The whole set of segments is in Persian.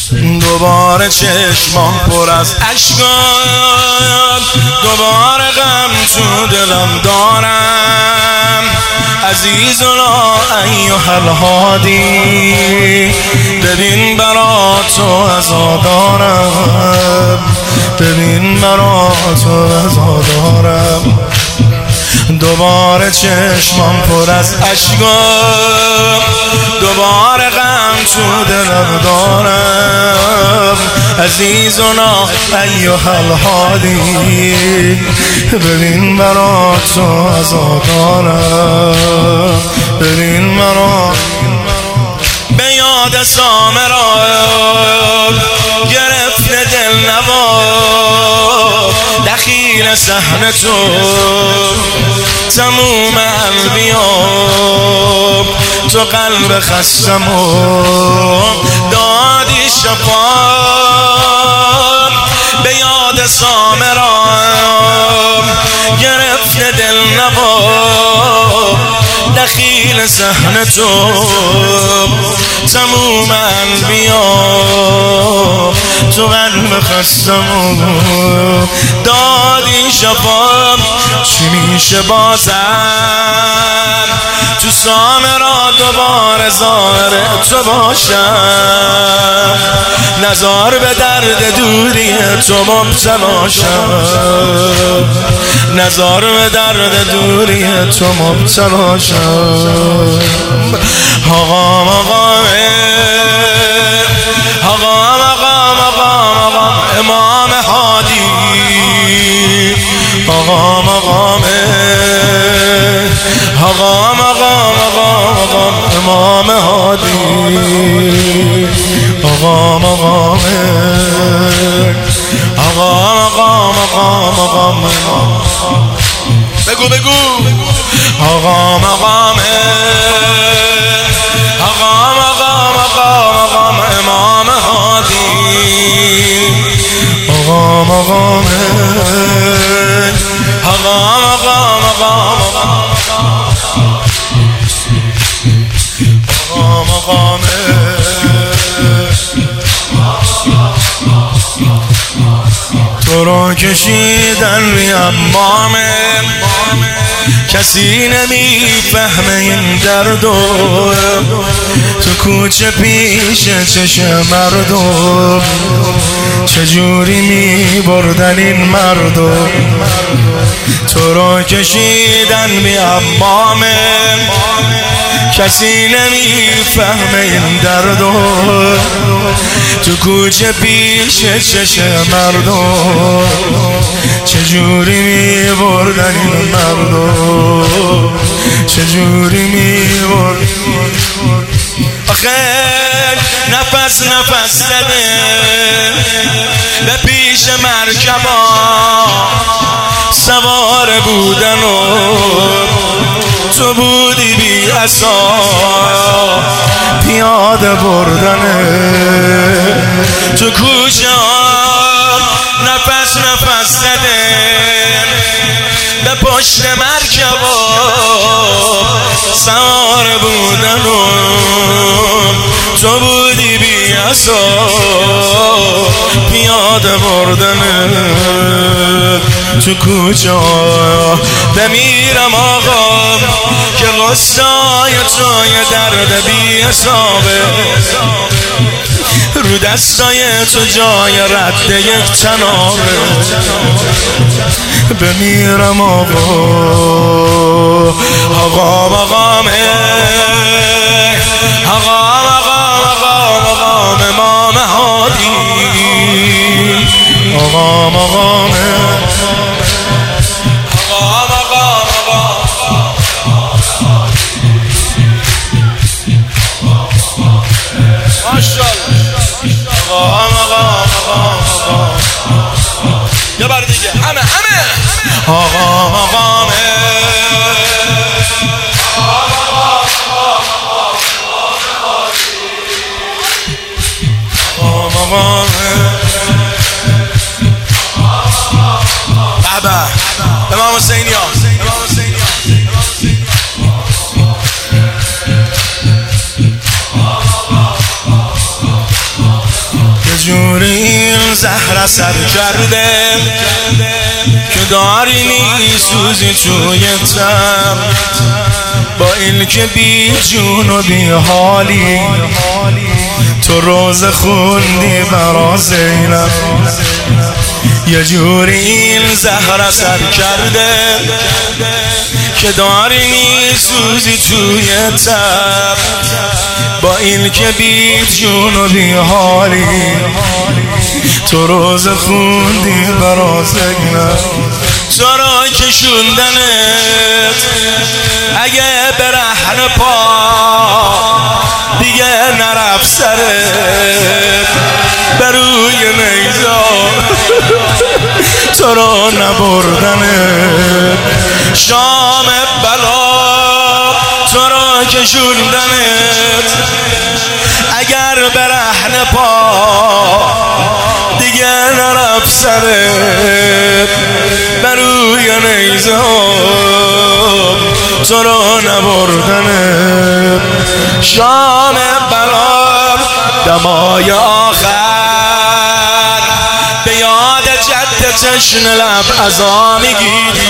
دوباره چشمام پر از اشکم، دوباره غم تو دلم دارم. عزیزنا ایها الهادی، ببین برا تو عزادارم، ببین برا تو عزادارم. دوباره چشمام پر از اشکم، دوباره غم تو دلم دارم. عزیزنا ایها الهادی، ببین برا تو عزادارم، ببین برا. به یاد سامرا گرفته دل نوا، دخیل صحن تو تموم انبیاء. تو قلب خستمو دادی شفا. به یاد سامرا گرفته دل نوا، دخیل صحن تو تموم انبیاء. تو قلب خستمو دادی شفا. چی میشه بازم تو سامرا دوباره ظاهر تو باشم، نزار به درد دوری تو مبتلا شم، نزار به درد دوری تو مبتلا شم. آقام آقام آقام آقام آقام امام هادی، آقام آقام آقام آقام آقام امام هادی، آقام آقام آقام آقام آقام آقام. بگو بگو آقام آقام آقام آقام آقام امام هادی، آقام آقام آقام آقام آقام آقام آقام. تو رو کشیدن می امامه، کسی نمیفهمه این دردو. تو کوچه پیش چشم مردم، چجوری می بردن این مردم. تو رو کشیدن می امامه، کسی نمیفهمه این دردو. تو کوچه پیش چشم مردم، چجوری می بردن این مردم، چجوری می بردن. آخه نفس نفس زده به پیش مرکبا سوار بودن و تو بودی بی عصا پیاده بردنه. تو کوچه نفس نفس زده به پشت مرکبا سوار بودن و تو بودی بی عصا پیاده بردنه. تو کوچه بمیرم آقا که غصای توی درد بی حسابه. رو دستای تو جای رد یک تنابه. بمیرم آقا آقام آقام آقام آقام آقام آقام امام هادی، آقام آقام آقام آقام یه بار دیگه همه آقام آقام بابا امام حسینی ها جوری زهر اثر کرده که داری میسوزی توی تب، با این که بی جون و بی حالی تو روز خوندی برا زینب. یه جوری این زهر اثر کرده که داری میسوزی توی تب، با این که بی جون و بی حالی تو روز خوندی برا زینب. تو را کشوندنت اگه برهن پا دیگه نرفت سرت بروی نیزار، تو را نبردنت شام بلا، تو را کشوندنت اگر برهن پا دیگه نرفت سرت بروی نیزار، تو را نبردنت شام بلا. دمای آخر به یاد جد تشنه لب عزا میگیری،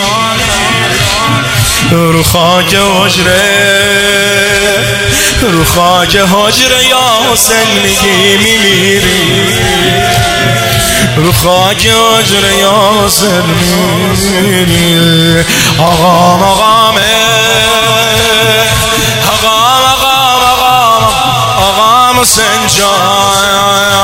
رو خاک حجره رو خاک حجره یا حسین میمیری، رو خاک حجره یا حسین میمیری. آقام آقام آقام آقام آقام آقام حسین جان